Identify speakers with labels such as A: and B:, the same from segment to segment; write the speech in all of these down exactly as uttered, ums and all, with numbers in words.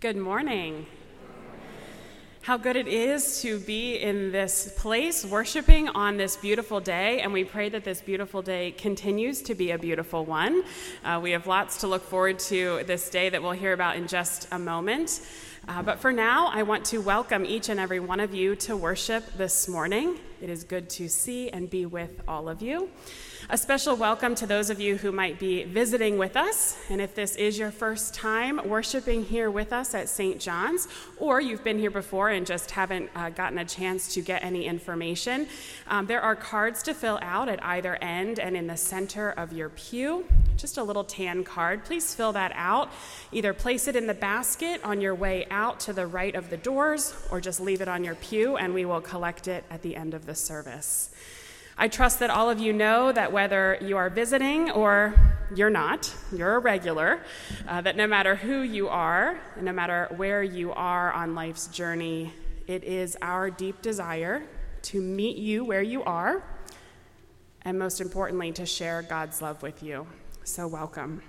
A: Good morning. How good it is to be in this place worshiping on this beautiful day, and we pray that this beautiful day continues to be a beautiful one. Uh, we have lots to look forward to this day that we'll hear about in just a moment. Uh, but for now, I want to welcome each and every one of you to worship this morning. It is good to see and be with all of you. A special welcome to those of you who might be visiting with us, and if this is your first time worshiping here with us at Saint John's, or you've been here before and just haven't uh, gotten a chance to get any information, um, there are cards to fill out at either end and in the center of your pew. Just a little tan card. Please fill that out. Either place it in the basket on your way out to the right of the doors, or just leave it on your pew, and we will collect it at the end of the service. I trust that all of you know that whether you are visiting or you're not, you're a regular, uh, that no matter who you are, and no matter where you are on life's journey, it is our deep desire to meet you where you are, and most importantly, to share God's love with you. So welcome.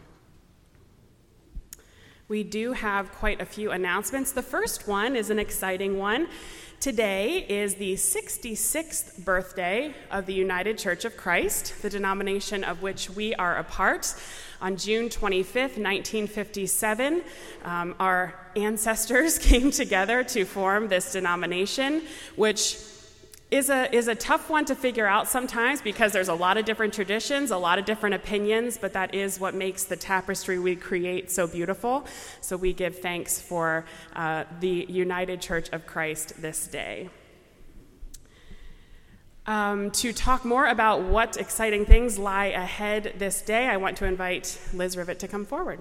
A: We do have quite a few announcements. The first one is an exciting one. Today is the sixty-sixth birthday of the United Church of Christ, the denomination of which we are a part. On June twenty-fifth, nineteen fifty-seven, um, our ancestors came together to form this denomination, which is a is a tough one to figure out sometimes because there's a lot of different traditions, a lot of different opinions, but that is what makes the tapestry we create so beautiful. So we give thanks for uh, the United Church of Christ this day. Um, to talk more about what exciting things lie ahead this day, I want to invite Liz Rivet to come forward.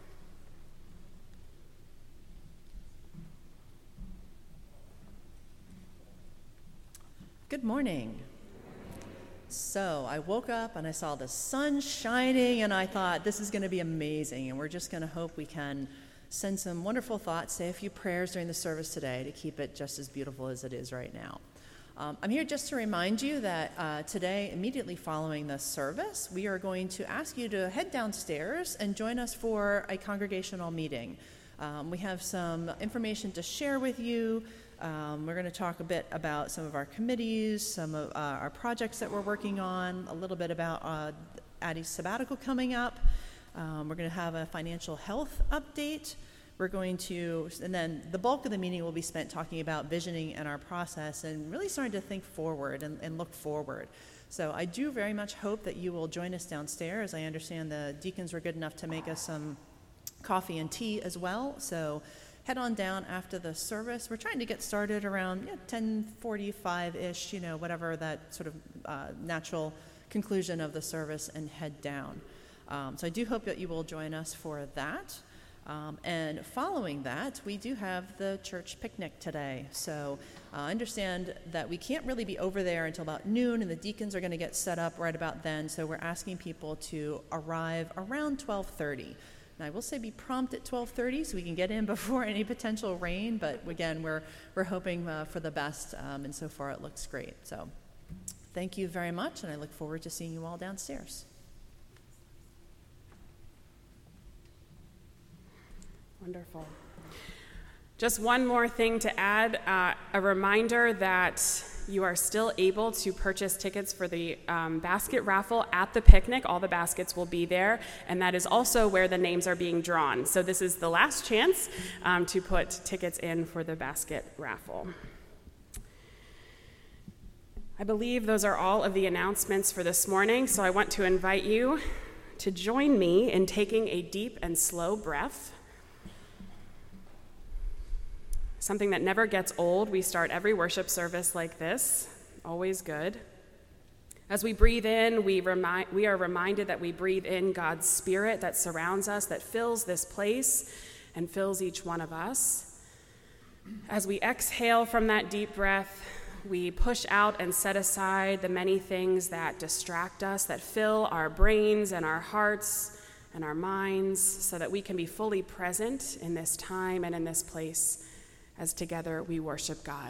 B: Good morning. So I woke up and I saw the sun shining and I thought this is going to be amazing, and we're just going to hope we can send some wonderful thoughts, say a few prayers during the service today to keep it just as beautiful as it is right now. Um, I'm here just to remind you that uh, today, immediately following the service, we are going to ask you to head downstairs and join us for a congregational meeting. Um, we have some information to share with you. Um, we're going to talk a bit about some of our committees, some of uh, our projects that we're working on, a little bit about uh, Addie's sabbatical coming up. Um, we're going to have a financial health update. We're going to, and then the bulk of the meeting will be spent talking about visioning and our process and really starting to think forward and, and look forward. So I do very much hope that you will join us downstairs. I understand the deacons were good enough to make us some coffee and tea as well. So head on down after the service. We're trying to get started around yeah, ten forty-five-ish, you know, whatever that sort of uh, natural conclusion of the service, and head down. Um, so I do hope that you will join us for that. Um, and following that, we do have the church picnic today. So uh, I understand that we can't really be over there until about noon, and the deacons are going to get set up right about then. So we're asking people to arrive around twelve thirty. Now, I will say be prompt at twelve thirty so we can get in before any potential rain, but again, we're we're hoping uh, for the best, um, and so far it looks great. So thank you very much, and I look forward to seeing you all downstairs.
A: Wonderful. Just one more thing to add, uh, a reminder that you are still able to purchase tickets for the um, basket raffle at the picnic. All the baskets will be there, and that is also where the names are being drawn. So this is the last chance um, to put tickets in for the basket raffle. I believe those are all of the announcements for this morning, so I want to invite you to join me in taking a deep and slow breath. Something that never gets old. We start every worship service like this. Always good. As we breathe in, we remind, we are reminded that we breathe in God's Spirit that surrounds us, that fills this place and fills each one of us. As we exhale from that deep breath, we push out and set aside the many things that distract us, that fill our brains and our hearts and our minds, so that we can be fully present in this time and in this place as together we worship God.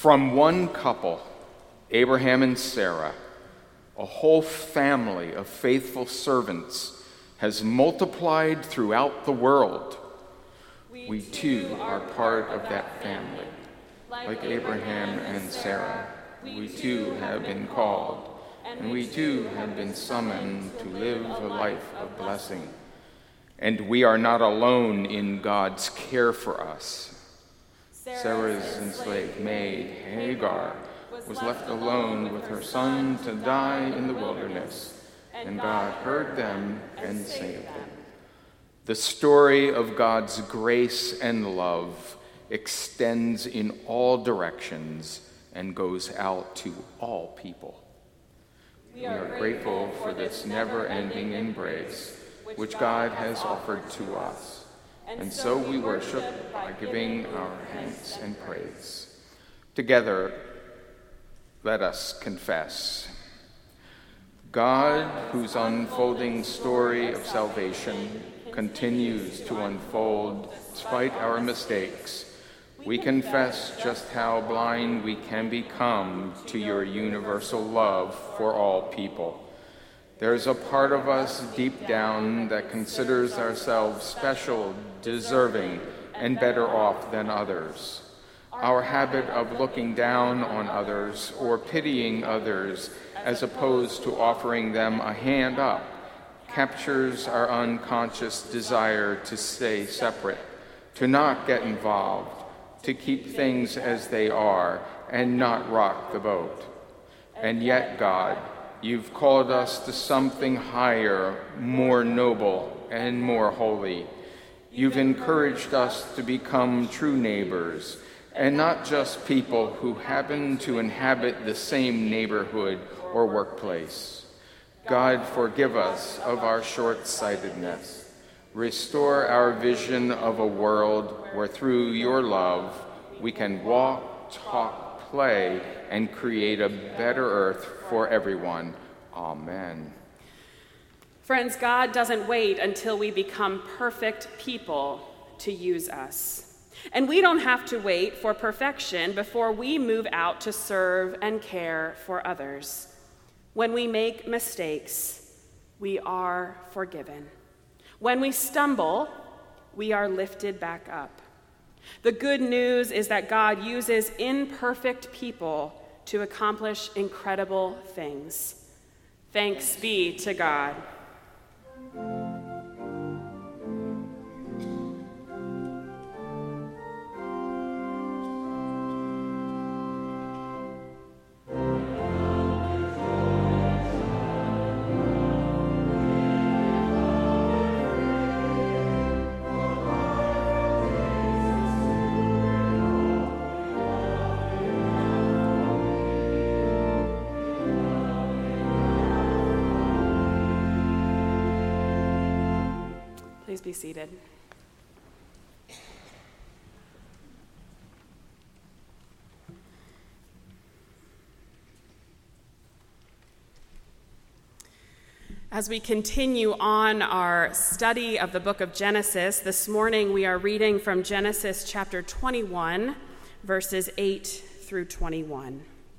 C: From one couple, Abraham and Sarah, a whole family of faithful servants has multiplied throughout the world. We too are part of that family. Like Abraham and Sarah, we too have been called, and we too have been summoned to live a life of blessing. And we are not alone in God's care for us. Sarah's enslaved maid, Hagar, was left alone with her son to die in the wilderness, and God heard them and saved them. The story of God's grace and love extends in all directions and goes out to all people. We are grateful for this never-ending embrace which God has offered to us, and so we worship by giving our thanks and praise. Together, let us confess. God, whose unfolding story of salvation continues to unfold despite our mistakes, we confess just how blind we can become to your universal love for all people. There's a part of us deep down that considers ourselves special, deserving, and better off than others. Our habit of looking down on others or pitying others as opposed to offering them a hand up captures our unconscious desire to stay separate, to not get involved, to keep things as they are and not rock the boat. And yet, God, you've called us to something higher, more noble, and more holy. You've encouraged us to become true neighbors, and not just people who happen to inhabit the same neighborhood or workplace. God, forgive us of our short-sightedness. Restore our vision of a world where through your love we can walk, talk, play, and create a better earth for everyone. Amen.
A: Friends, God doesn't wait until we become perfect people to use us. And we don't have to wait for perfection before we move out to serve and care for others. When we make mistakes, we are forgiven. When we stumble, we are lifted back up. The good news is that God uses imperfect people to accomplish incredible things. Thanks be to God. Please be seated. As we continue on our study of the book of Genesis, this morning we are reading from Genesis chapter twenty-one, verses eight through twenty-one.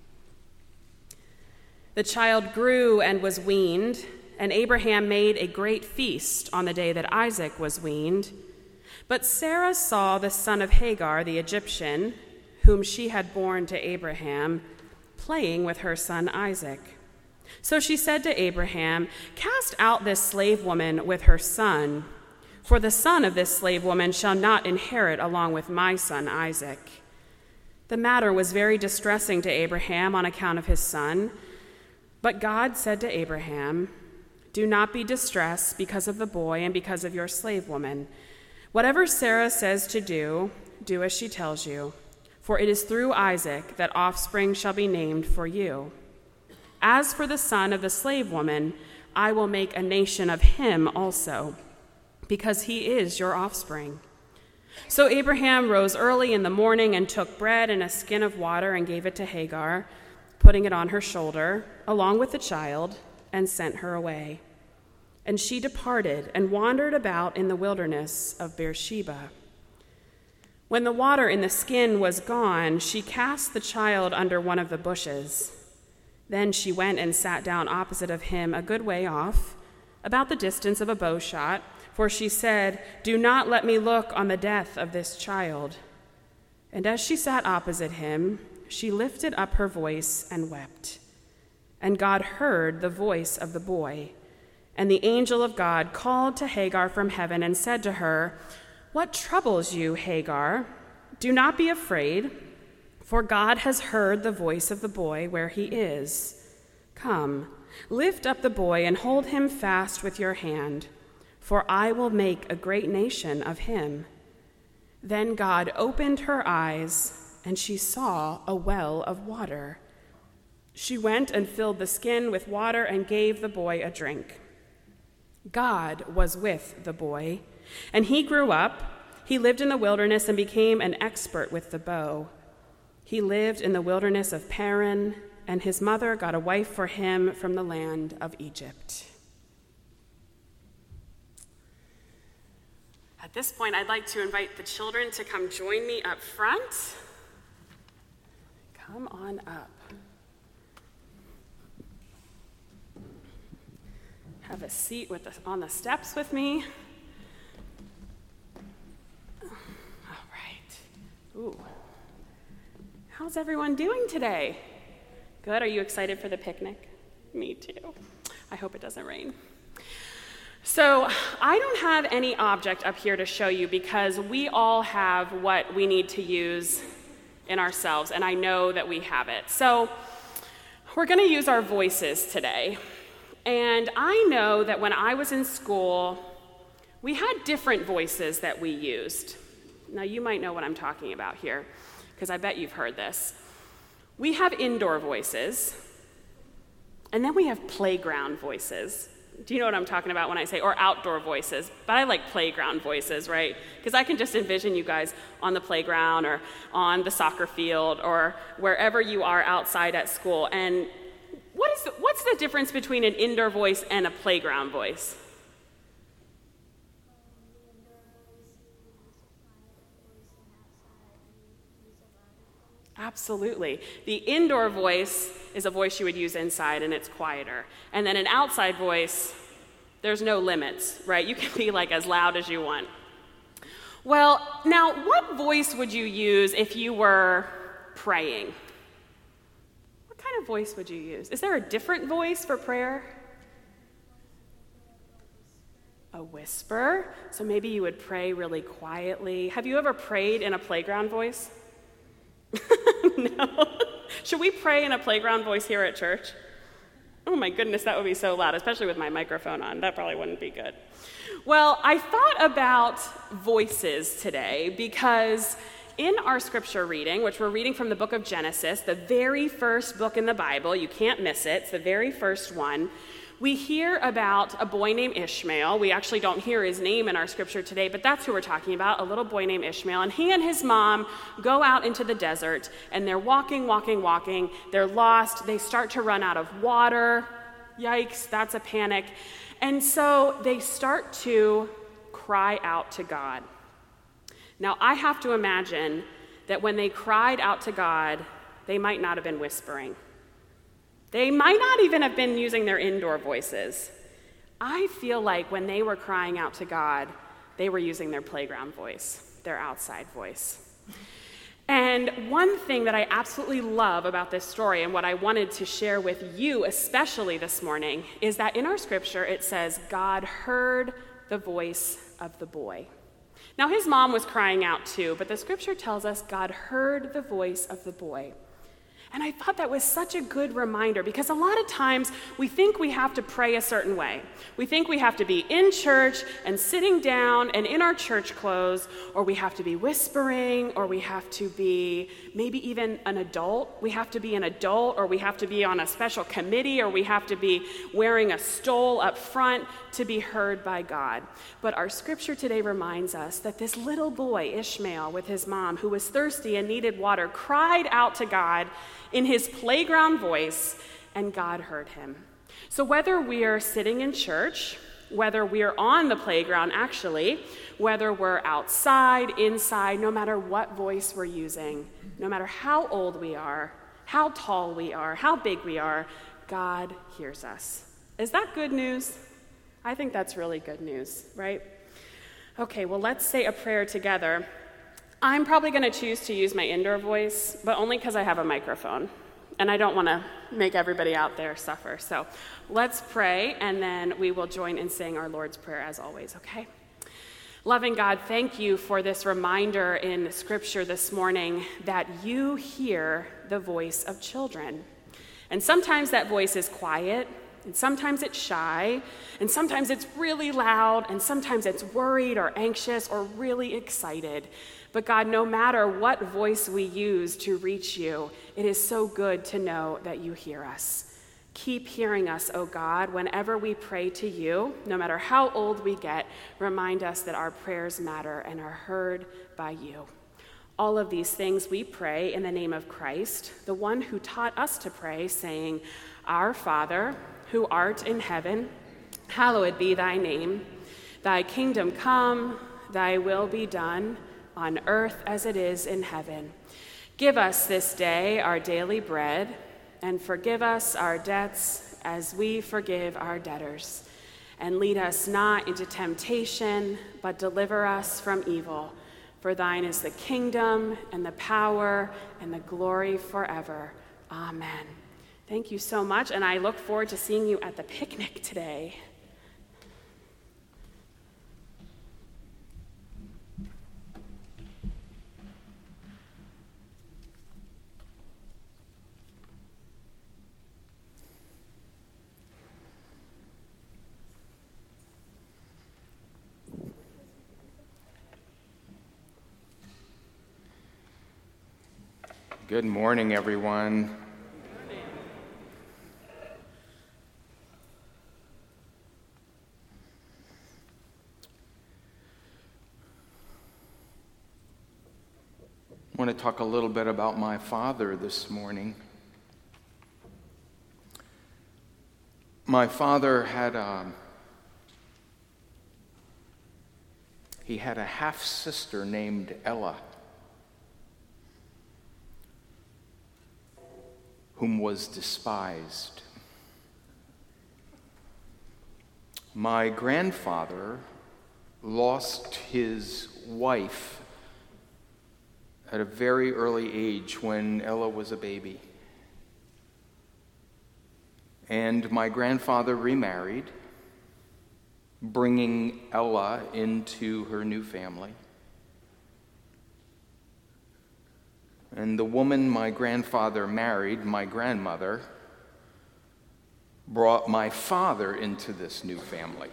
A: The child grew and was weaned, and Abraham made a great feast on the day that Isaac was weaned. But Sarah saw the son of Hagar, the Egyptian, whom she had borne to Abraham, playing with her son Isaac. So she said to Abraham, "Cast out this slave woman with her son, for the son of this slave woman shall not inherit along with my son Isaac." The matter was very distressing to Abraham on account of his son. But God said to Abraham, "Do not be distressed because of the boy and because of your slave woman. Whatever Sarah says to do, do as she tells you, for it is through Isaac that offspring shall be named for you. As for the son of the slave woman, I will make a nation of him also, because he is your offspring." So Abraham rose early in the morning and took bread and a skin of water and gave it to Hagar, putting it on her shoulder, along with the child, and sent her away. And she departed and wandered about in the wilderness of Beersheba. When the water in the skin was gone, she cast the child under one of the bushes. Then she went and sat down opposite of him a good way off, about the distance of a bow shot, for she said, "Do not let me look on the death of this child." And as she sat opposite him, she lifted up her voice and wept. And God heard the voice of the boy. And the angel of God called to Hagar from heaven and said to her, "What troubles you, Hagar? Do not be afraid, for God has heard the voice of the boy where he is. Come, lift up the boy and hold him fast with your hand, for I will make a great nation of him." Then God opened her eyes, and she saw a well of water. She went and filled the skin with water and gave the boy a drink. God was with the boy, and he grew up. He lived in the wilderness and became an expert with the bow. He lived in the wilderness of Paran, and his mother got a wife for him from the land of Egypt. At this point, I'd like to invite the children to come join me up front. Come on up. Have a seat with the, on the steps with me. All right. Ooh. How's everyone doing today? Good. Are you excited for the picnic? Me too. I hope it doesn't rain. So I don't have any object up here to show you because we all have what we need to use in ourselves, and I know that we have it. So we're going to use our voices today. And I know that when I was in school, we had different voices that we used. Now, you might know what I'm talking about here, because I bet you've heard this. We have indoor voices, and then we have playground voices. Do you know what I'm talking about when I say, or outdoor voices? But I like playground voices, right? Because I can just envision you guys on the playground or on the soccer field or wherever you are outside at school. And what is the, what's the difference between an indoor voice and a playground voice? Absolutely. The indoor voice is a voice you would use inside, and it's quieter. And then an outside voice, there's no limits, right? You can be like as loud as you want. Well, now, what voice would you use if you were praying? What kind of voice would you use? Is there a different voice for prayer? A whisper. So maybe you would pray really quietly. Have you ever prayed in a playground voice? No. Should we pray in a playground voice here at church? Oh my goodness, that would be so loud, especially with my microphone on. That probably wouldn't be good. Well, I thought about voices today because in our scripture reading, which we're reading from the book of Genesis, the very first book in the Bible, you can't miss it, it's the very first one, we hear about a boy named Ishmael. We actually don't hear his name in our scripture today, but that's who we're talking about, a little boy named Ishmael. And he and his mom go out into the desert, and they're walking, walking, walking. They're lost. They start to run out of water. Yikes, that's a panic. And so they start to cry out to God. Now, I have to imagine that when they cried out to God, they might not have been whispering. They might not even have been using their indoor voices. I feel like when they were crying out to God, they were using their playground voice, their outside voice. And one thing that I absolutely love about this story and what I wanted to share with you, especially this morning, is that in our scripture it says, God heard the voice of the boy. Now his mom was crying out too, but the scripture tells us God heard the voice of the boy. And I thought that was such a good reminder because a lot of times we think we have to pray a certain way. We think we have to be in church and sitting down and in our church clothes, or we have to be whispering, or we have to be maybe even an adult. We have to be an adult, or we have to be on a special committee, or we have to be wearing a stole up front to be heard by God. But our scripture today reminds us that this little boy, Ishmael, with his mom, who was thirsty and needed water, cried out to God in his playground voice, and God heard him. So whether we are sitting in church, whether we're on the playground, actually, whether we're outside, inside, no matter what voice we're using, no matter how old we are, how tall we are, how big we are, God hears us. Is that good news? I think that's really good news, right? Okay, well, let's say a prayer together. I'm probably going to choose to use my indoor voice, but only because I have a microphone, and I don't want to make everybody out there suffer. So let's pray, and then we will join in saying our Lord's Prayer as always, okay? Loving God, thank you for this reminder in Scripture this morning that you hear the voice of children. And sometimes that voice is quiet, and sometimes it's shy, and sometimes it's really loud, and sometimes it's worried or anxious or really excited. But God, no matter what voice we use to reach you, it is so good to know that you hear us. Keep hearing us, O God, whenever we pray to you, no matter how old we get, remind us that our prayers matter and are heard by you. All of these things we pray in the name of Christ, the one who taught us to pray, saying, Our Father, who art in heaven, hallowed be thy name. Thy kingdom come, thy will be done, on earth as it is in heaven. Give us this day our daily bread, and forgive us our debts as we forgive our debtors. And lead us not into temptation, but deliver us from evil. For thine is the kingdom, and the power, and the glory forever. Amen. Thank you so much, and I look forward to seeing you at the picnic today.
C: Good morning, everyone. I want to talk a little bit about my father this morning. My father had a, he had a half-sister named Ella, whom was despised. My grandfather lost his wife at a very early age when Ella was a baby. And my grandfather remarried, bringing Ella into her new family. And the woman my grandfather married, my grandmother, brought my father into this new family.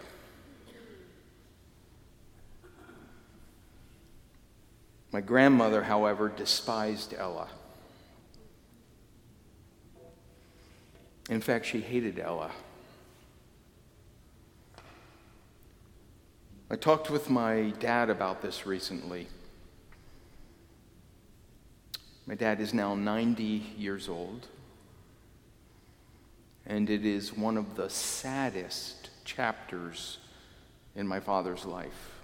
C: My grandmother, however, despised Ella. In fact, she hated Ella. I talked with my dad about this recently. My dad is now ninety years old, and it is one of the saddest chapters in my father's life.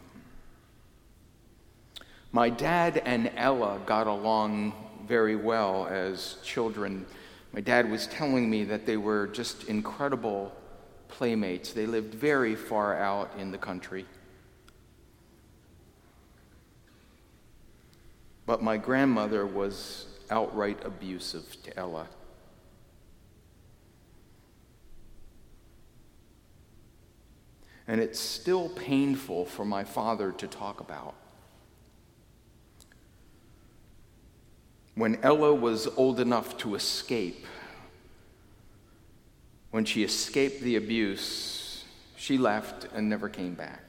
C: My dad and Ella got along very well as children. My dad was telling me that they were just incredible playmates. They lived very far out in the country. But my grandmother was outright abusive to Ella. And it's still painful for my father to talk about. When Ella was old enough to escape, when she escaped the abuse, she left and never came back.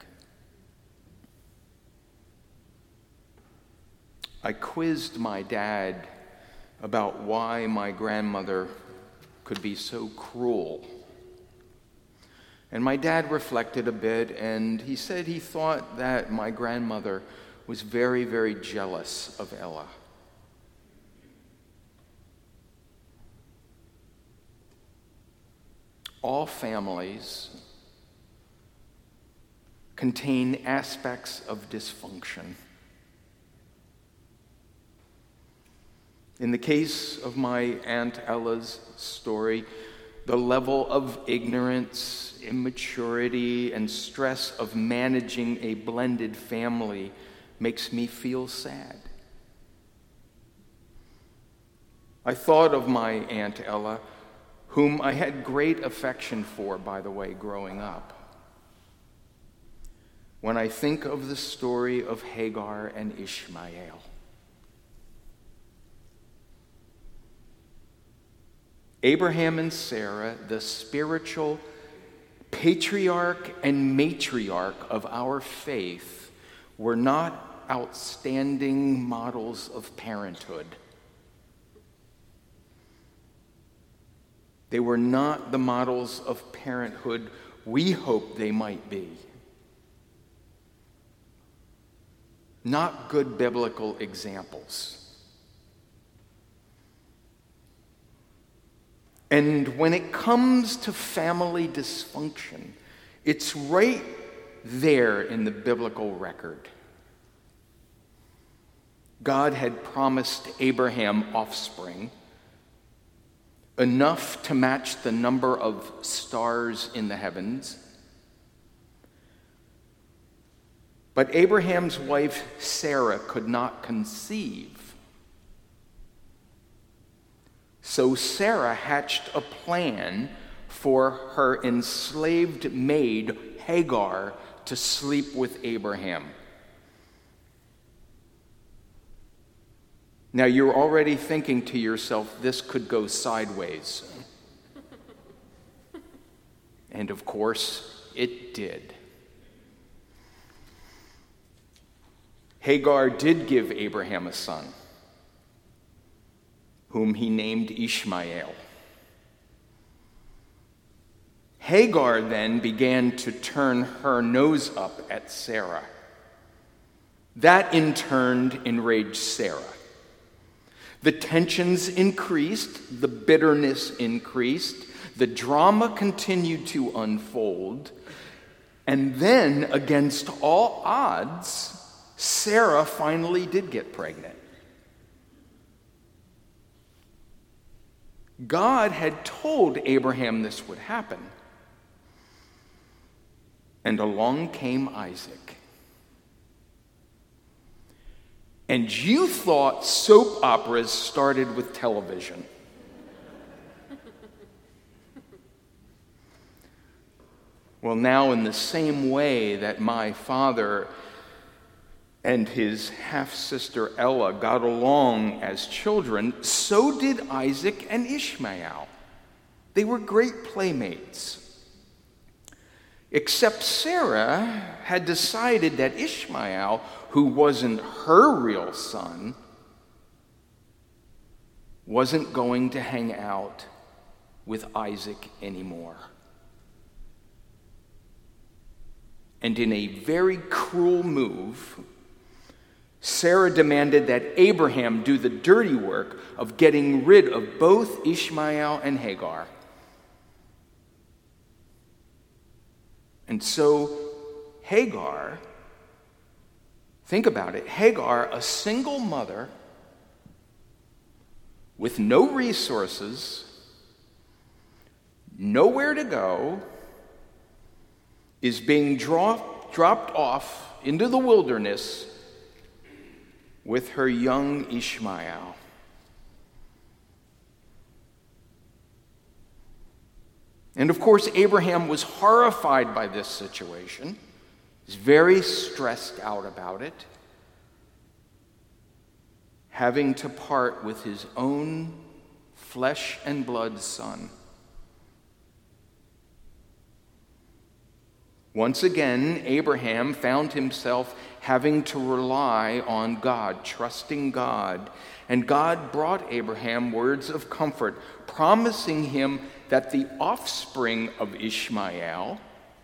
C: I quizzed my dad about why my grandmother could be so cruel. And my dad reflected a bit, and he said he thought that my grandmother was very, very jealous of Ella. All families contain aspects of dysfunction. In the case of my Aunt Ella's story, the level of ignorance, immaturity, and stress of managing a blended family makes me feel sad. I thought of my Aunt Ella, whom I had great affection for, by the way, growing up, when I think of the story of Hagar and Ishmael. Abraham and Sarah, the spiritual patriarch and matriarch of our faith, were not outstanding models of parenthood. They were not the models of parenthood we hope they might be. Not good biblical examples. And when it comes to family dysfunction, it's right there in the biblical record. God had promised Abraham offspring, enough to match the number of stars in the heavens. But Abraham's wife Sarah could not conceive. So Sarah hatched a plan for her enslaved maid Hagar to sleep with Abraham. Now you're already thinking to yourself, this could go sideways. And of course, it did. Hagar did give Abraham a son, whom he named Ishmael. Hagar then began to turn her nose up at Sarah. That in turn enraged Sarah. The tensions increased, the bitterness increased, the drama continued to unfold, and then, against all odds, Sarah finally did get pregnant. God had told Abraham this would happen. And along came Isaac. And you thought soap operas started with television. Well, now in the same way that my father and his half-sister Ella got along as children, so did Isaac and Ishmael. They were great playmates. Except Sarah had decided that Ishmael, who wasn't her real son, wasn't going to hang out with Isaac anymore. And in a very cruel move, Sarah demanded that Abraham do the dirty work of getting rid of both Ishmael and Hagar. And so Hagar, think about it, Hagar, a single mother with no resources, nowhere to go, is being drop, dropped off into the wilderness with her young Ishmael. And of course, Abraham was horrified by this situation. He's very stressed out about it, having to part with his own flesh and blood son. Once again, Abraham found himself having to rely on God, trusting God. And God brought Abraham words of comfort, promising him that the offspring of Ishmael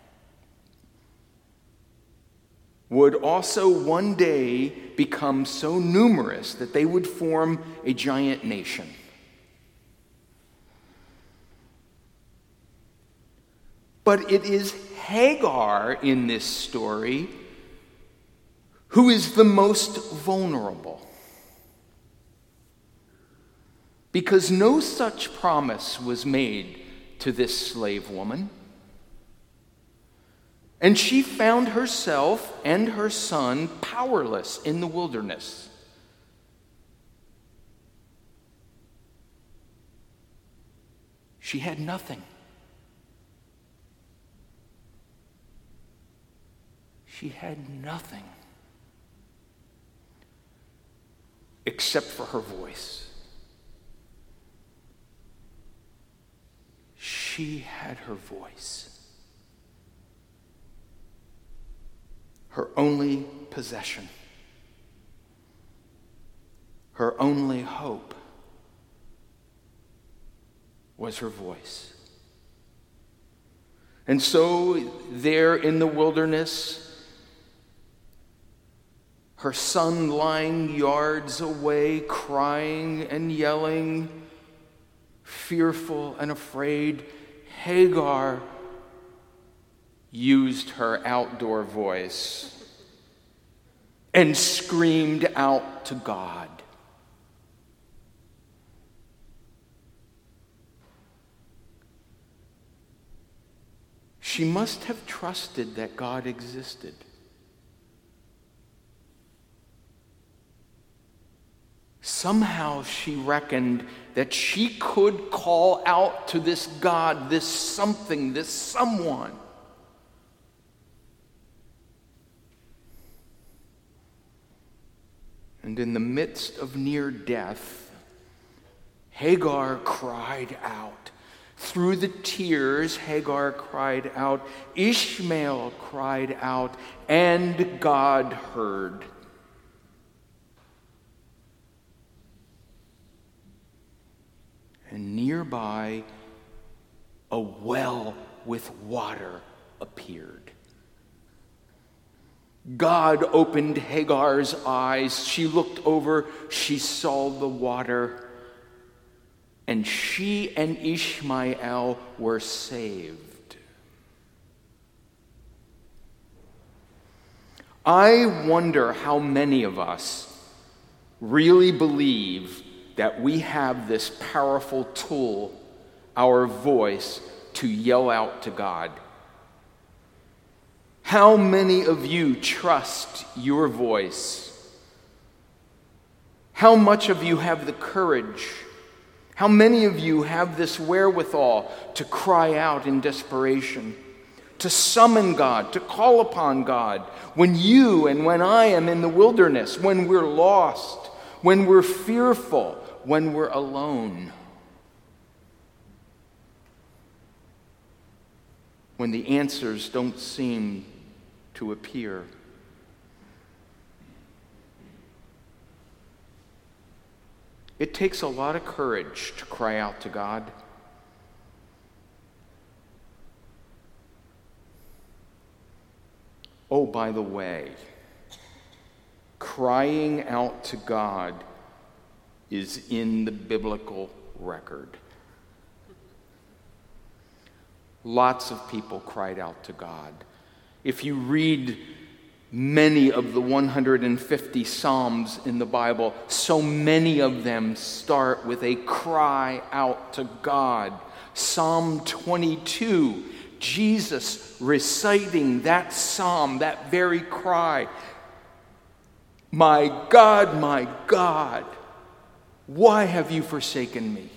C: would also one day become so numerous that they would form a giant nation. But it is Hagar in this story who is the most vulnerable. Because no such promise was made to this slave woman. And she found herself and her son powerless in the wilderness. She had nothing. She had nothing except for her voice. She had her voice. Her only possession. Her only hope was her voice. And so there in the wilderness, her son lying yards away, crying and yelling, fearful and afraid, Hagar used her outdoor voice and screamed out to God. She must have trusted that God existed. Somehow she reckoned that she could call out to this God, this something, this someone. And in the midst of near death, Hagar cried out. Through the tears, Hagar cried out, Ishmael cried out, and God heard. And nearby, a well with water appeared. God opened Hagar's eyes. She looked over, she saw the water. And she and Ishmael were saved. I wonder how many of us really believe that we have this powerful tool, our voice, to yell out to God. How many of you trust your voice? How much of you have the courage? How many of you have this wherewithal to cry out in desperation, to summon God, to call upon God, when you and when I am in the wilderness, when we're lost, when we're fearful, when we're alone, when the answers don't seem to appear? It takes a lot of courage to cry out to God. Oh, by the way, crying out to God is in the biblical record. Lots of people cried out to God. If you read many of the one hundred fifty Psalms in the Bible, so many of them start with a cry out to God. Psalm twenty-two, Jesus reciting that psalm, that very cry. My God, my God, why have you forsaken me?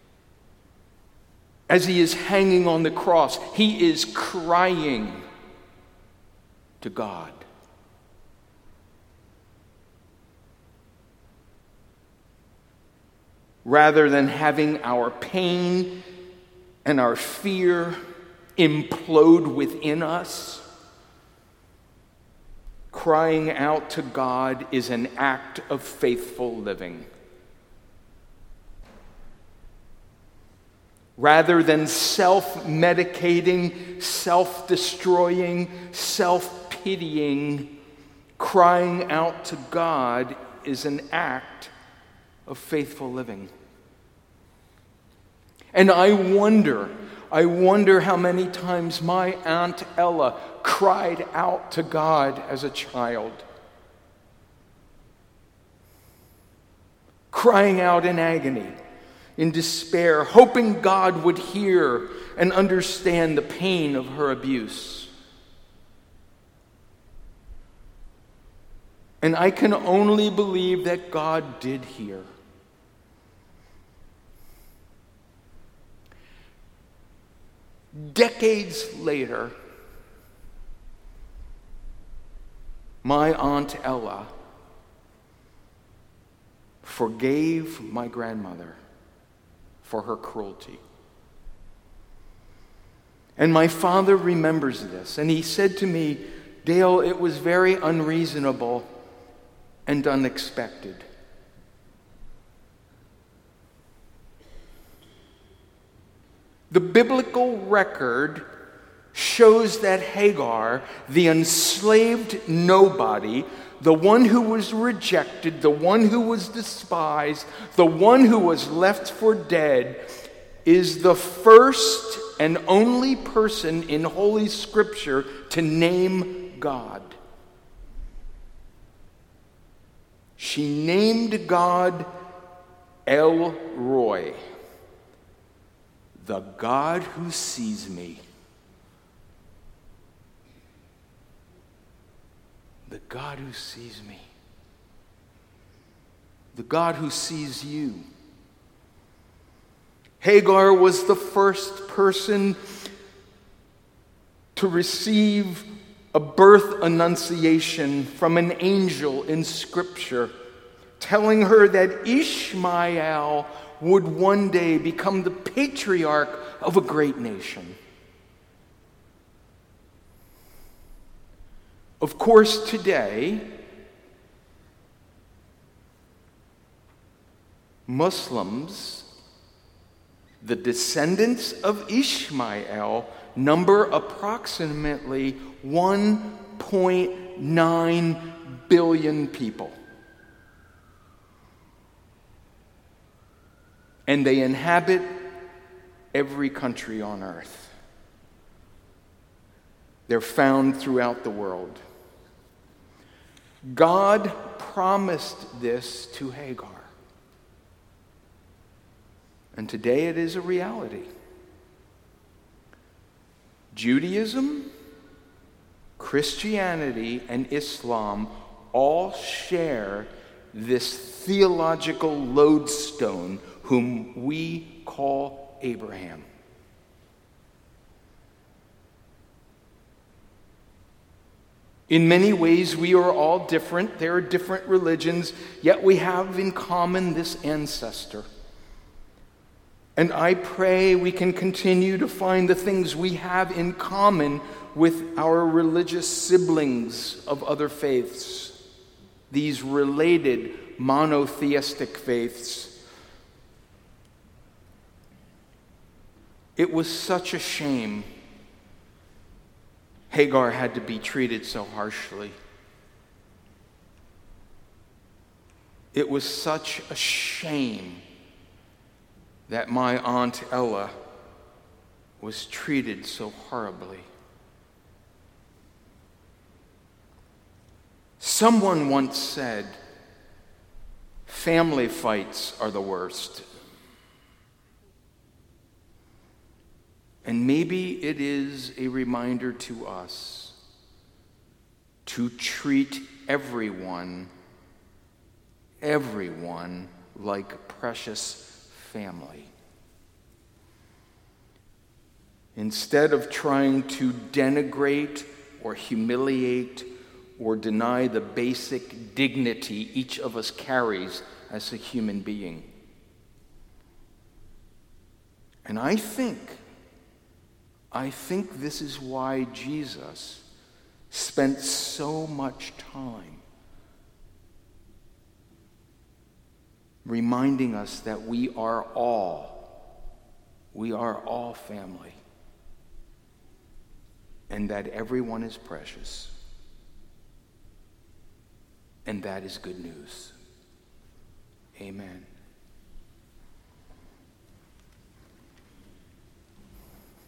C: As he is hanging on the cross, he is crying to God. Rather than having our pain and our fear implode within us, crying out to God is an act of faithful living. Rather than self-medicating, self-destroying, self-pitying, crying out to God is an act of faithful living. And I wonder, I wonder how many times my Aunt Ella cried out to God as a child, crying out in agony, in despair, hoping God would hear and understand the pain of her abuse. And I can only believe that God did hear. Decades later, my Aunt Ella forgave my grandmother for her cruelty. And my father remembers this, and he said to me, "Dale, it was very unreasonable and unexpected." The biblical record shows that Hagar, the enslaved nobody, the one who was rejected, the one who was despised, the one who was left for dead, is the first and only person in Holy Scripture to name God. She named God El Roi, the God who sees me. The God who sees me. The God who sees you. Hagar was the first person to receive a birth annunciation from an angel in Scripture, telling her that Ishmael would one day become the patriarch of a great nation. Of course, today, Muslims, the descendants of Ishmael, number approximately one point nine billion people. And they inhabit every country on earth. They're found throughout the world. God promised this to Hagar. And today it is a reality. Judaism, Christianity, and Islam all share this theological lodestone whom we call Abraham. In many ways, we are all different. There are different religions, yet we have in common this ancestor. And I pray we can continue to find the things we have in common with our religious siblings of other faiths, these related monotheistic faiths. It was such a shame Hagar had to be treated so harshly. It was such a shame that my Aunt Ella was treated so horribly. Someone once said, family fights are the worst. And maybe it is a reminder to us to treat everyone, everyone like precious family. Instead of trying to denigrate or humiliate or deny the basic dignity each of us carries as a human being. And I think I think this is why Jesus spent so much time reminding us that we are all, we are all family, and that everyone is precious. And that is good news. Amen.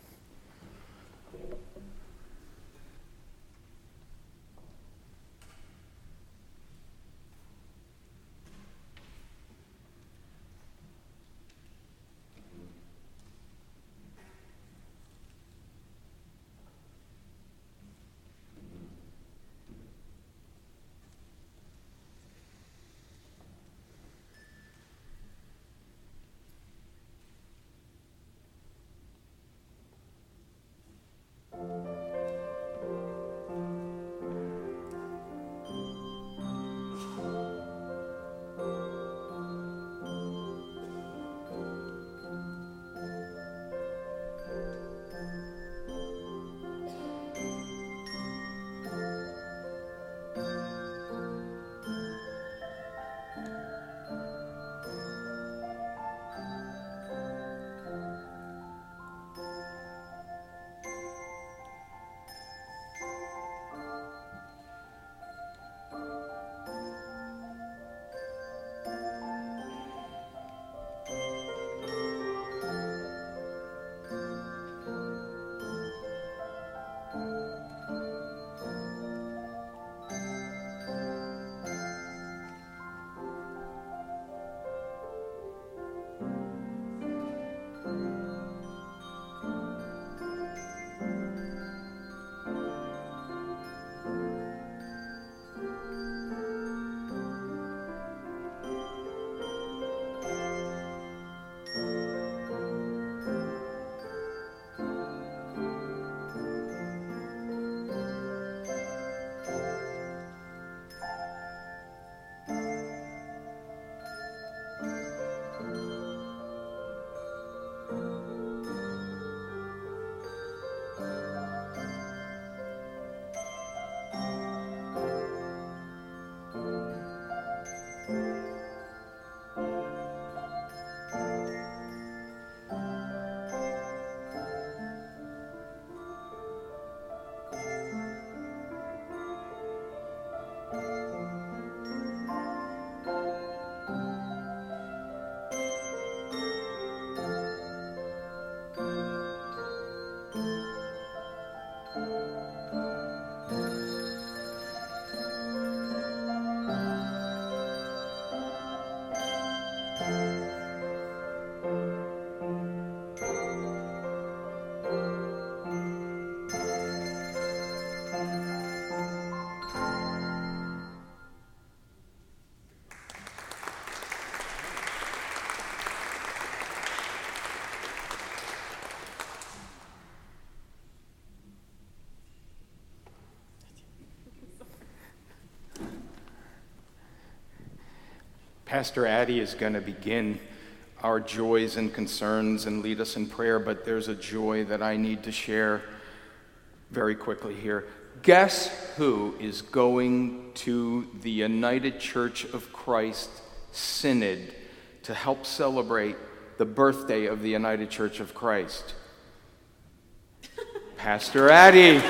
C: Pastor Addie is going to begin our joys and concerns and lead us in prayer, but there's a joy that I need to share very quickly here. Guess who is going to the United Church of Christ Synod to help celebrate the birthday of the United Church of Christ? Pastor Addie.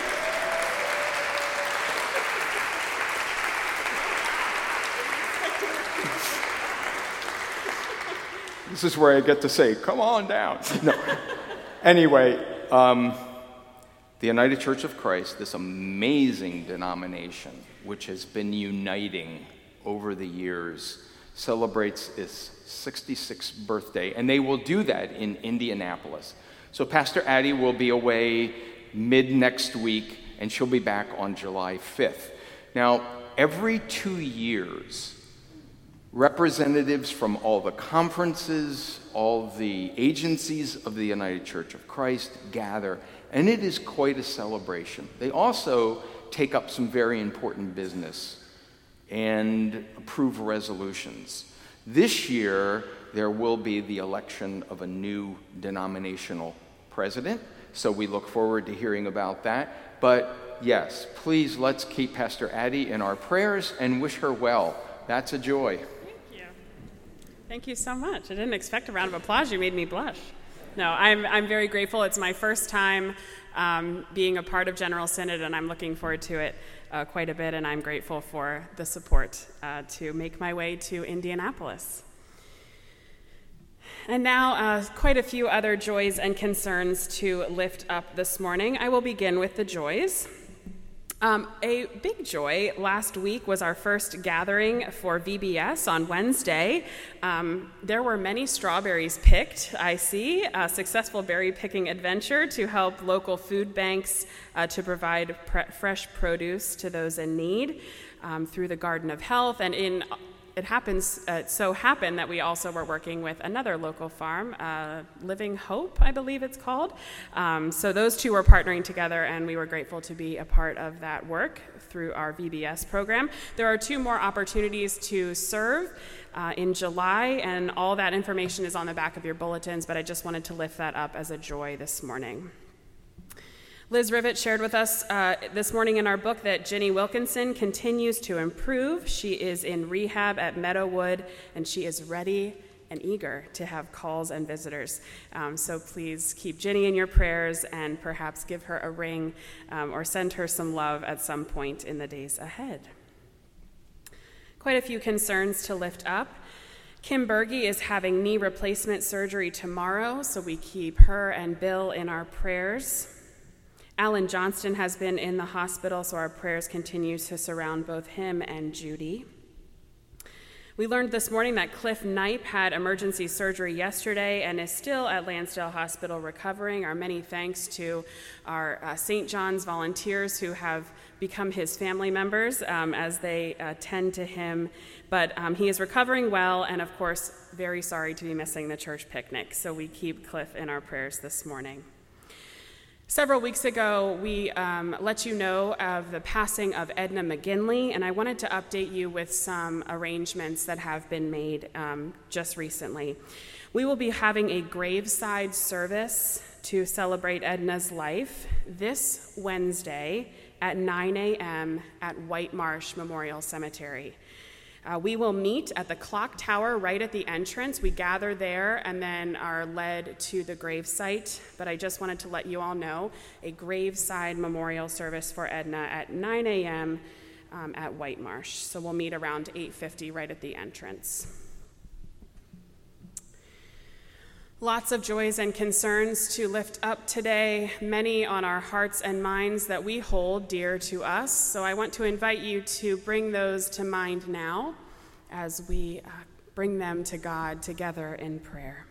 C: This is where I get to say, come on down. No. Anyway, um, the United Church of Christ, this amazing denomination, which has been uniting over the years, celebrates its sixty-sixth birthday, and they will do that in Indianapolis. So Pastor Addie will be away mid next week, and she'll be back on July fifth. Now, every two years, representatives from all the conferences, all the agencies of the United Church of Christ gather, and it is quite a celebration. They also take up some very important business and approve resolutions. This year, there will be the election of a new denominational president, so we look forward to hearing about that. But yes, please, let's keep Pastor Addie in our prayers and wish her well. That's a joy.
A: Thank you so much. I didn't expect a round of applause. You made me blush. No, I'm I'm very grateful. It's my first time um, being a part of General Synod, and I'm looking forward to it uh, quite a bit, and I'm grateful for the support uh, to make my way to Indianapolis. And now, uh, quite a few other joys and concerns to lift up this morning. I will begin with the joys. Um, a big joy last week was our first gathering for V B S on Wednesday. Um, there were many strawberries picked, I see, a successful berry picking adventure to help local food banks uh, to provide pre- fresh produce to those in need um, through the Garden of Health. And in It happens, uh, it so happened that we also were working with another local farm, uh, Living Hope, I believe it's called. Um, so those two were partnering together, and we were grateful to be a part of that work through our V B S program. There are two more opportunities to serve uh, in July, and all that information is on the back of your bulletins, but I just wanted to lift that up as a joy this morning. Liz Rivet shared with us uh, this morning in our book that Jenny Wilkinson continues to improve. She is in rehab at Meadowood, and she is ready and eager to have calls and visitors. Um, so please keep Jenny in your prayers and perhaps give her a ring um, or send her some love at some point in the days ahead. Quite a few concerns to lift up. Kim Berge is having knee replacement surgery tomorrow, so we keep her and Bill in our prayers. Alan Johnston has been in the hospital, so our prayers continue to surround both him and Judy. We learned this morning that Cliff Knipe had emergency surgery yesterday and is still at Lansdale Hospital recovering. Our many thanks to our uh, Saint John's volunteers who have become his family members um, as they uh, tend to him. But um, he is recovering well, and of course, very sorry to be missing the church picnic. So we keep Cliff in our prayers this morning. Several weeks ago, we um, let you know of the passing of Edna McGinley, and I wanted to update you with some arrangements that have been made um, just recently. We will be having a graveside service to celebrate Edna's life this Wednesday at nine a.m. at White Marsh Memorial Cemetery. Uh, we will meet at the clock tower right at the entrance. We gather there and then are led to the grave site. But I just wanted to let you all know a graveside memorial service for Edna at nine a.m. Um, at White Marsh. So we'll meet around eight fifty right at the entrance. Lots of joys and concerns to lift up today, many on our hearts and minds that we hold dear to us. So I want to invite you to bring those to mind now as we uh, bring them to God together in prayer.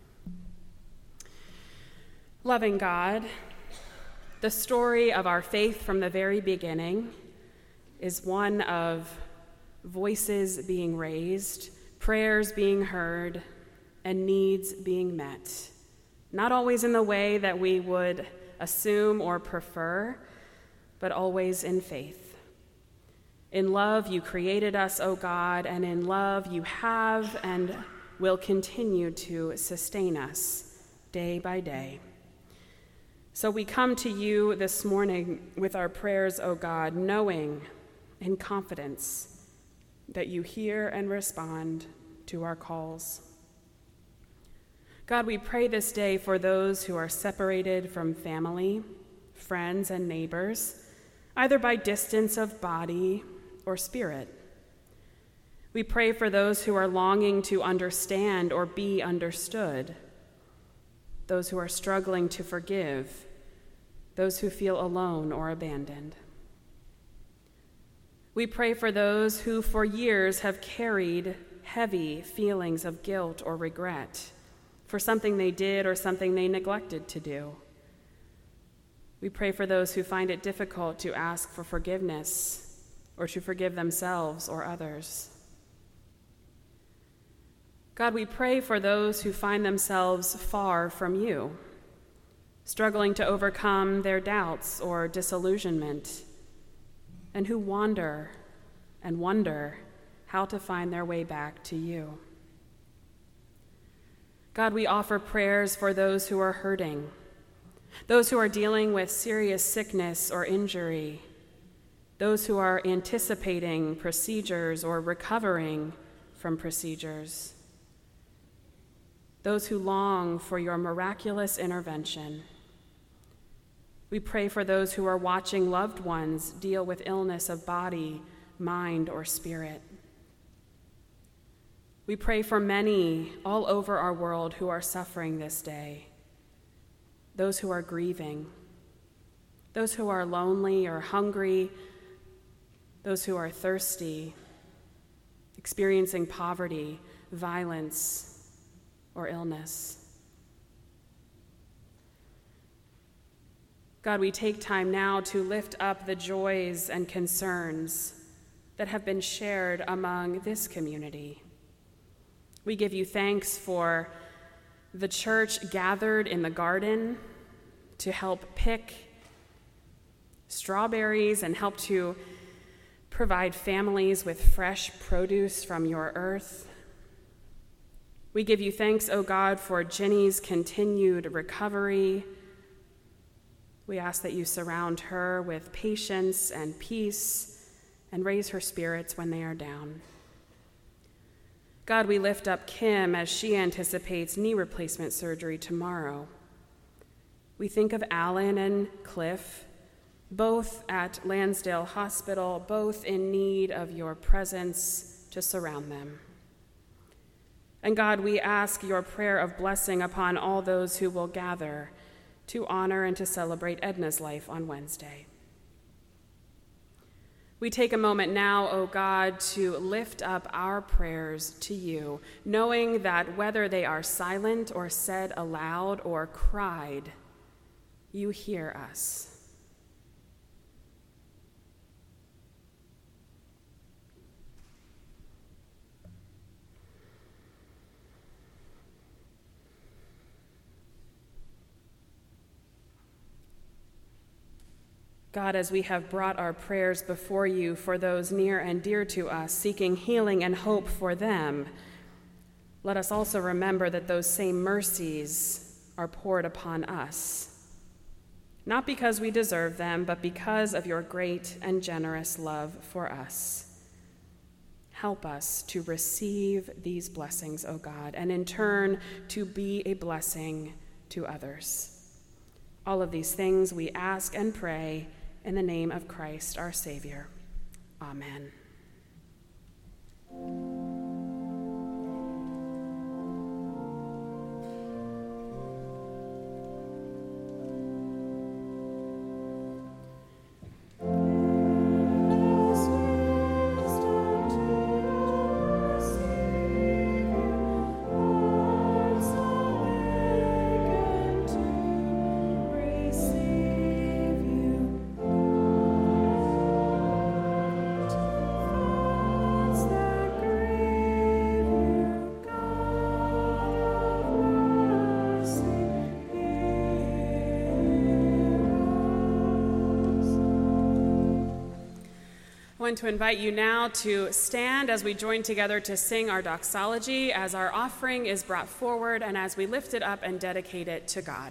A: Loving God, the story of our faith from the very beginning is one of voices being raised, prayers being heard, and needs being met, not always in the way that we would assume or prefer, but always in faith. In love, you created us, O God, and in love, you have and will continue to sustain us day by day. So we come to you this morning with our prayers, O God, knowing in confidence that you hear and respond to our calls. God, we pray this day for those who are separated from family, friends, and neighbors, either by distance of body or spirit. We pray for those who are longing to understand or be understood, those who are struggling to forgive, those who feel alone or abandoned. We pray for those who for years have carried heavy feelings of guilt or regret for something they did or something they neglected to do. We pray for those who find it difficult to ask for forgiveness or to forgive themselves or others. God, we pray for those who find themselves far from you, struggling to overcome their doubts or disillusionment, and who wander and wonder how to find their way back to you. God, we offer prayers for those who are hurting, those who are dealing with serious sickness or injury, those who are anticipating procedures or recovering from procedures, those who long for your miraculous intervention. We pray for those who are watching loved ones deal with illness of body, mind, or spirit. We pray for many all over our world who are suffering this day, those who are grieving, those who are lonely or hungry, those who are thirsty, experiencing poverty, violence, or illness. God, we take time now to lift up the joys and concerns that have been shared among this community. We give you thanks for the church gathered in the garden to help pick strawberries and help to provide families with fresh produce from your earth. We give you thanks, O God, for Jenny's continued recovery. We ask that you surround her with patience and peace and raise her spirits when they are down. God, we lift up Kim as she anticipates knee replacement surgery tomorrow. We think of Alan and Cliff, both at Lansdale Hospital, both in need of your presence to surround them. And God, we ask your prayer of blessing upon all those who will gather to honor and to celebrate Edna's life on Wednesday. We take a moment now, O God, to lift up our prayers to you, knowing that whether they are silent or said aloud or cried, you hear us. God, as we have brought our prayers before you for those near and dear to us, seeking healing and hope for them, let us also remember that those same mercies are poured upon us, not because we deserve them, but because of your great and generous love for us. Help us to receive these blessings, O God, and in turn to be a blessing to others. All of these things we ask and pray in the name of Christ, our Savior. Amen.
D: That
A: want to invite you now to stand as we join together to sing our doxology as our offering is brought forward and as we lift it up and dedicate it to God.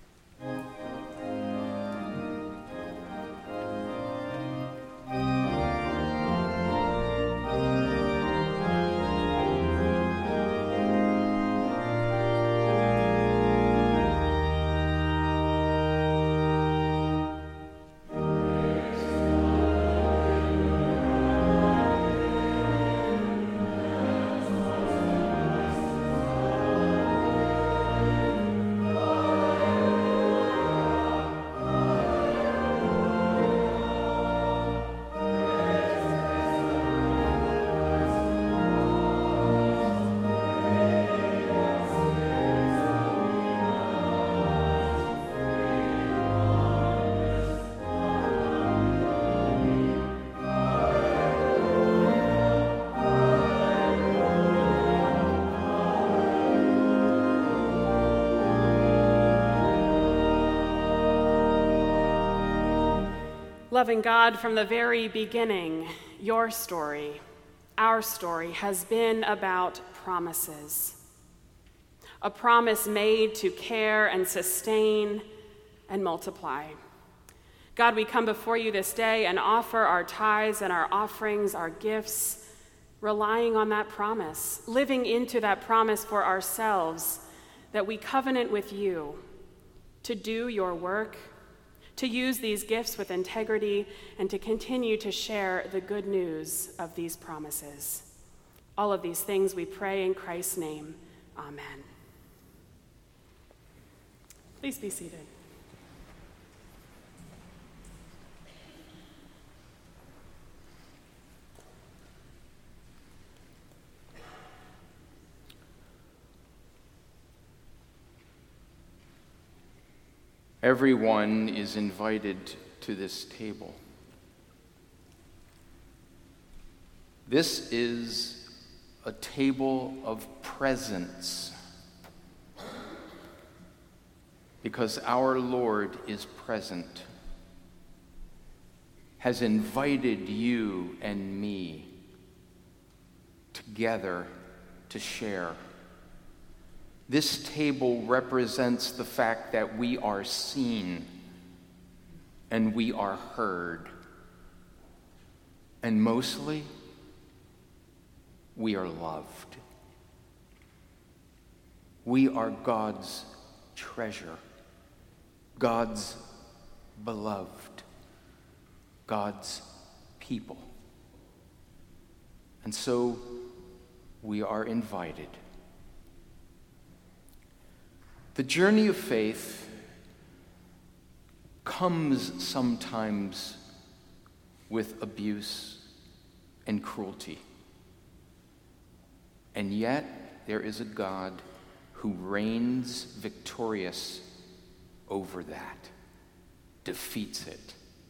A: Loving God, from the very beginning, your story, our story, has been about promises. A promise made to care and sustain and multiply. God, we come before you this day and offer our tithes and our offerings, our gifts, relying on that promise, living into that promise for ourselves, that we covenant with you to do your work, to use these gifts with integrity, and to continue to share the good news of these promises. All of these things we pray in Christ's name. Amen. Please be seated.
C: Everyone is invited to this table. This is a table of presence because our Lord is present, has invited you and me together to share. This table represents the fact that we are seen and we are heard. And mostly, we are loved. We are God's treasure, God's beloved, God's people. And so we are invited. The journey of faith comes sometimes with abuse and cruelty. And yet, there is a God who reigns victorious over that, defeats it.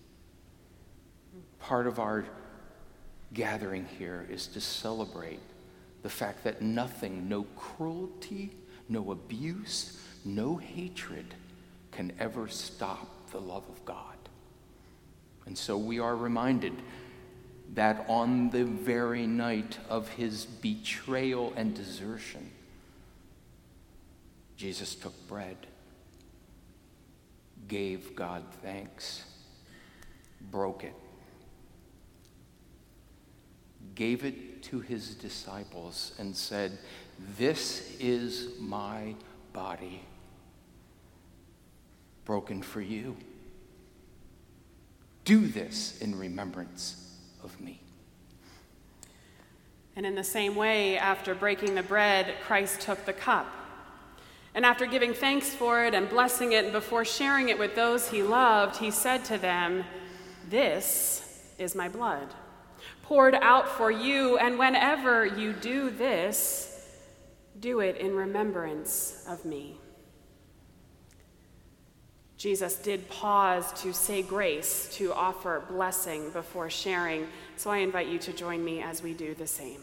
C: Part of our gathering here is to celebrate the fact that nothing, no cruelty, no abuse, no hatred can ever stop the love of God. And so we are reminded that on the very night of his betrayal and desertion, Jesus took bread, gave God thanks, broke it, gave it to his disciples and said, "This is my body, broken for you. Do this in remembrance of me."
A: And in the same way, after breaking the bread, Christ took the cup. And after giving thanks for it and blessing it, and before sharing it with those he loved, he said to them, "This is my blood, poured out for you, and whenever you do this, do it in remembrance of me." Jesus did pause to say grace, to offer blessing before sharing, so I invite you to join me as we do the same.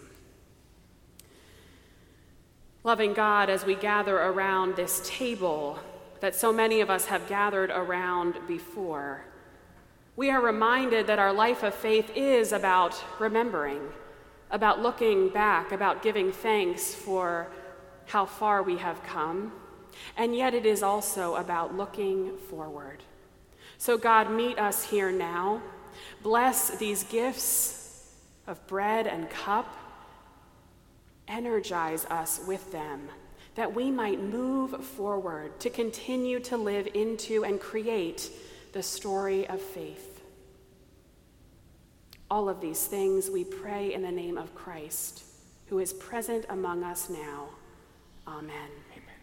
A: Loving God, as we gather around this table that so many of us have gathered around before, We are reminded that our life of faith is about remembering, about looking back, about giving thanks for how far we have come, and yet it is also about looking forward. So God, meet us here now. Bless these gifts of bread and cup. Energize us with them, that we might move forward to continue to live into and create the story of faith. All of these things we pray in the name of Christ, who is present among us now. Amen.
C: Amen.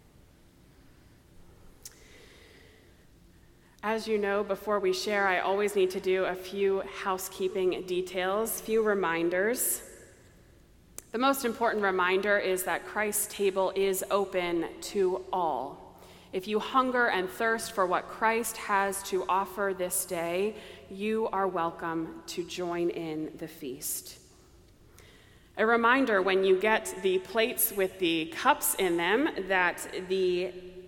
A: As you know, before we share, I always need to do a few housekeeping details, few reminders. The most important reminder is that Christ's table is open to all. If you hunger and thirst for what Christ has to offer this day, you are welcome to join in the feast. A reminder when you get the plates with the cups in them that the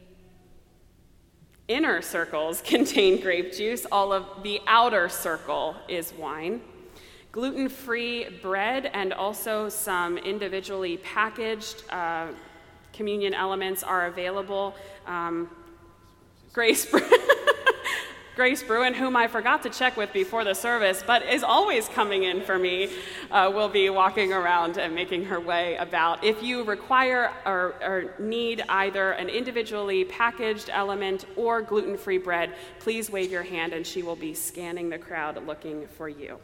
A: inner circles contain grape juice, all of the outer circle is wine. Gluten-free bread and also some individually packaged uh, communion elements are available. Um, Grace, Grace Bruin, whom I forgot to check with before the service, but is always coming in for me, uh, will be walking around and making her way about. If you require or, or need either an individually packaged element or gluten-free bread, please wave your hand and she will be scanning the crowd looking for you.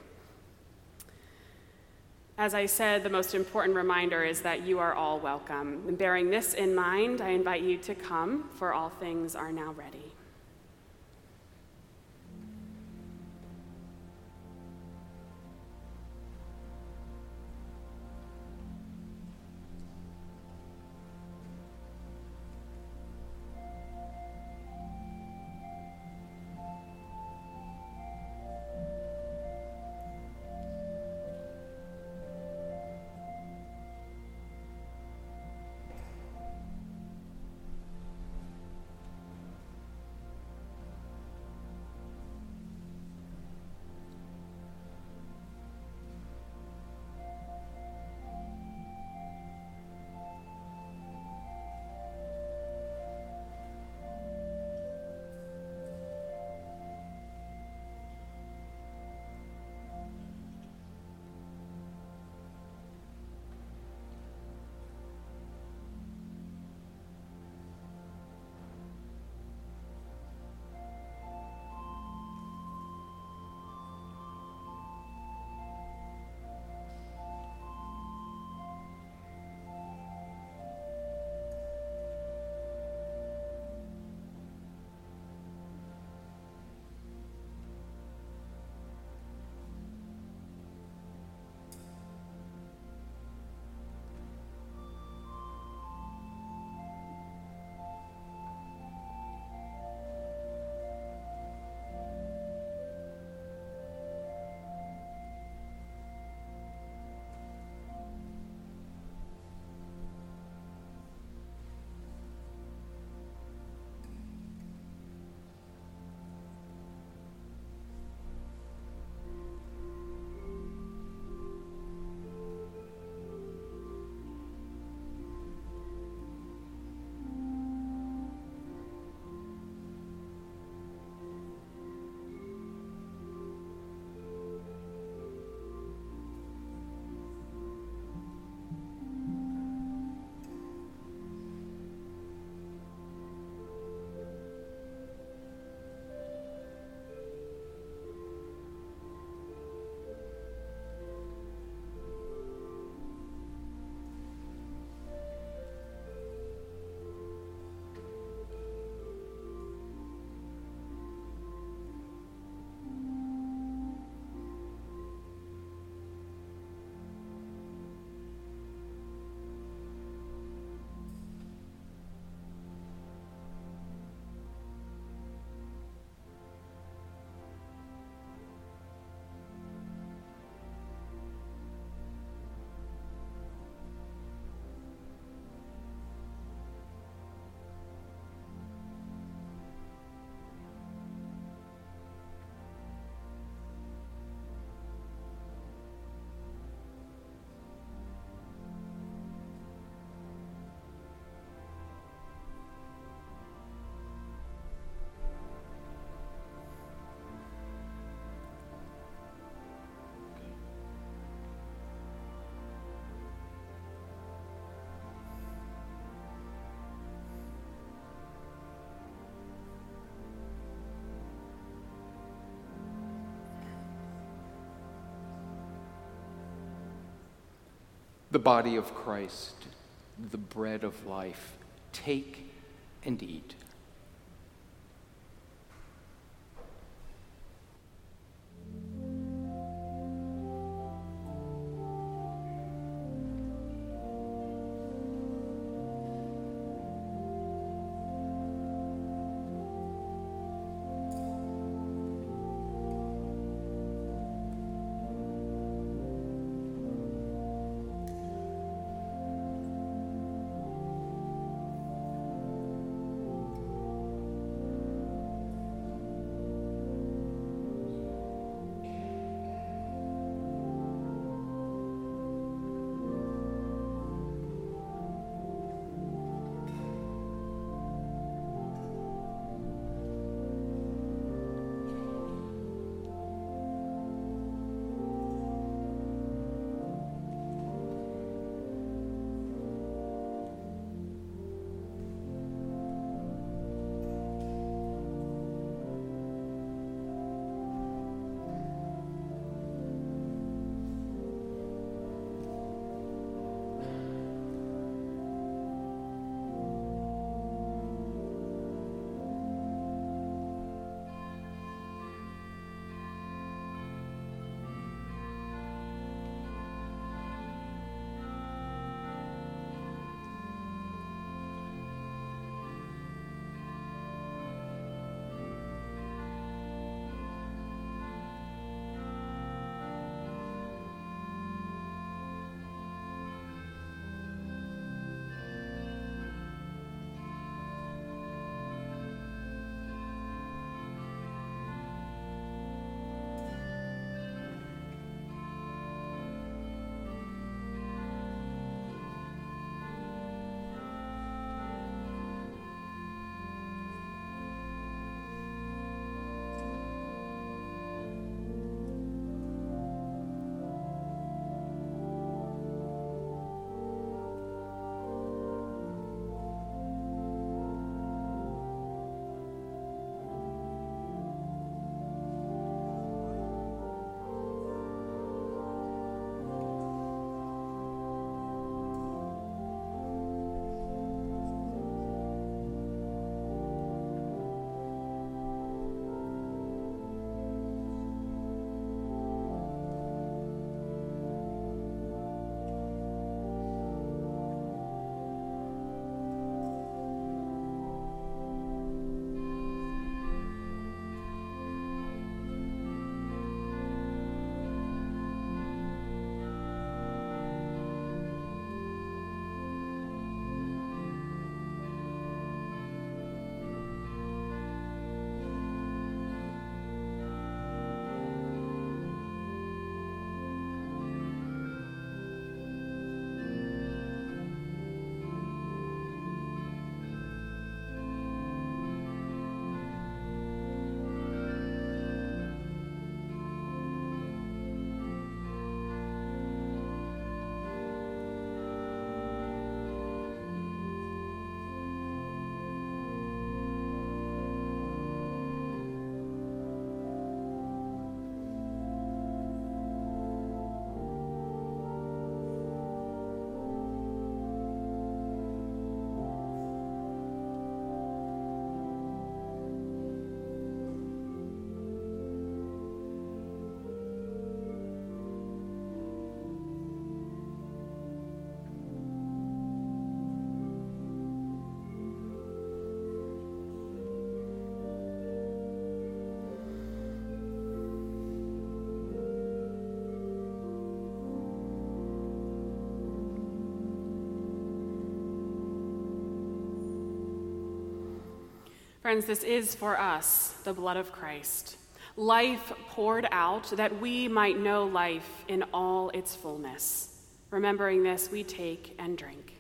A: As I said, the most important reminder is that you are all welcome. And bearing this in mind, I invite you to come, for all things are now ready.
C: the body of Christ, the bread of life. Take and eat.
A: Friends, this is for us the blood of Christ, life poured out that we might know life in all its fullness. Remembering this, we take and drink.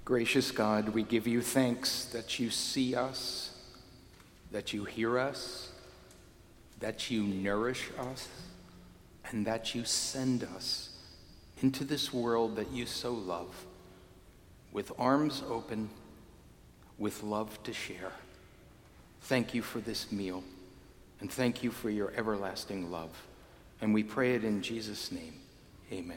C: Gracious God, we give you thanks that you see us, that you hear us, that you nourish us, and that you send us into this world that you so love, with arms open, with love to share. Thank you for this meal, and thank you for your everlasting love. And we pray it in Jesus' name. Amen.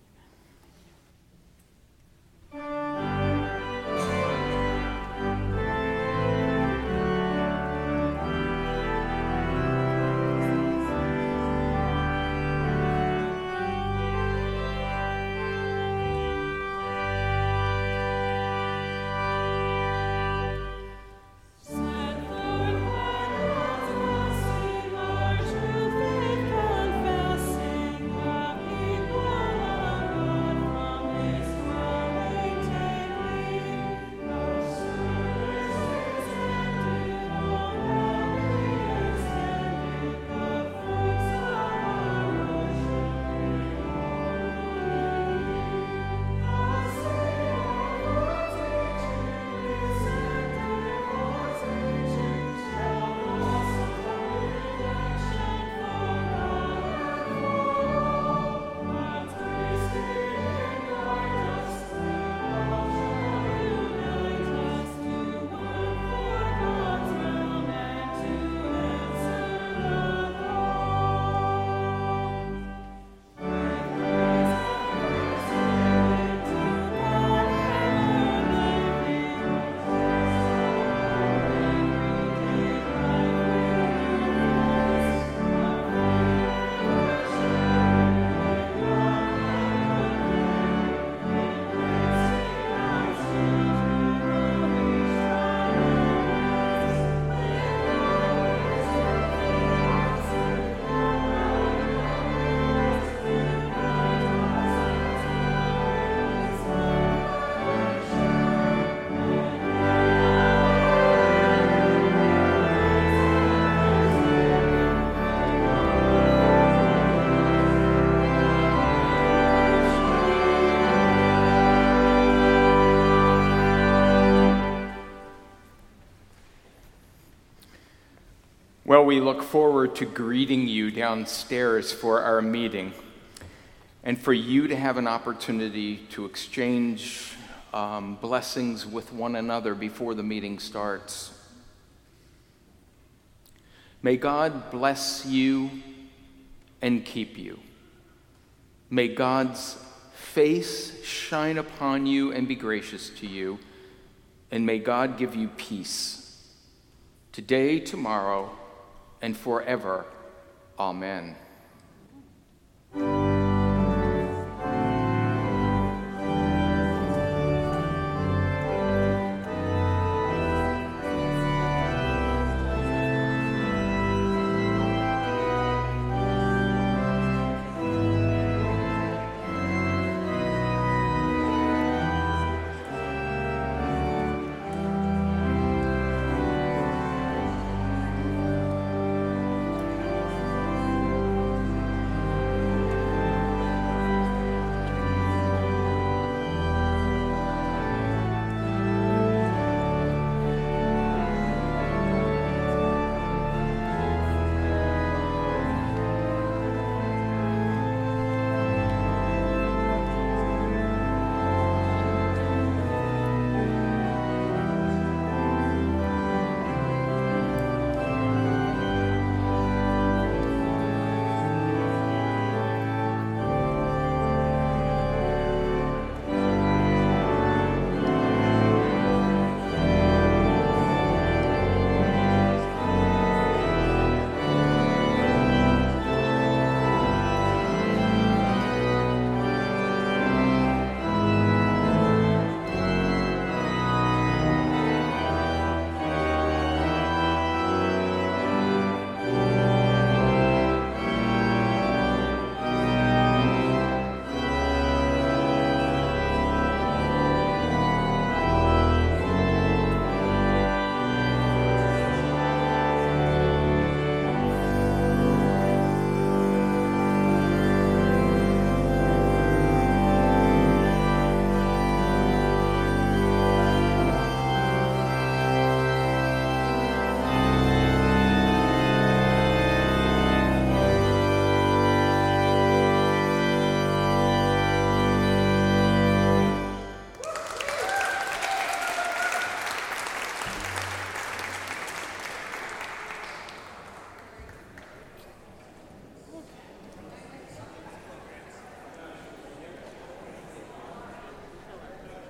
C: Well, we look forward to greeting you downstairs for our meeting and for you to have an opportunity to exchange um, blessings with one another before the meeting starts. May God bless you and keep you. May God's face shine upon you and be gracious to you, and may God give you peace today, tomorrow, and forever. Amen.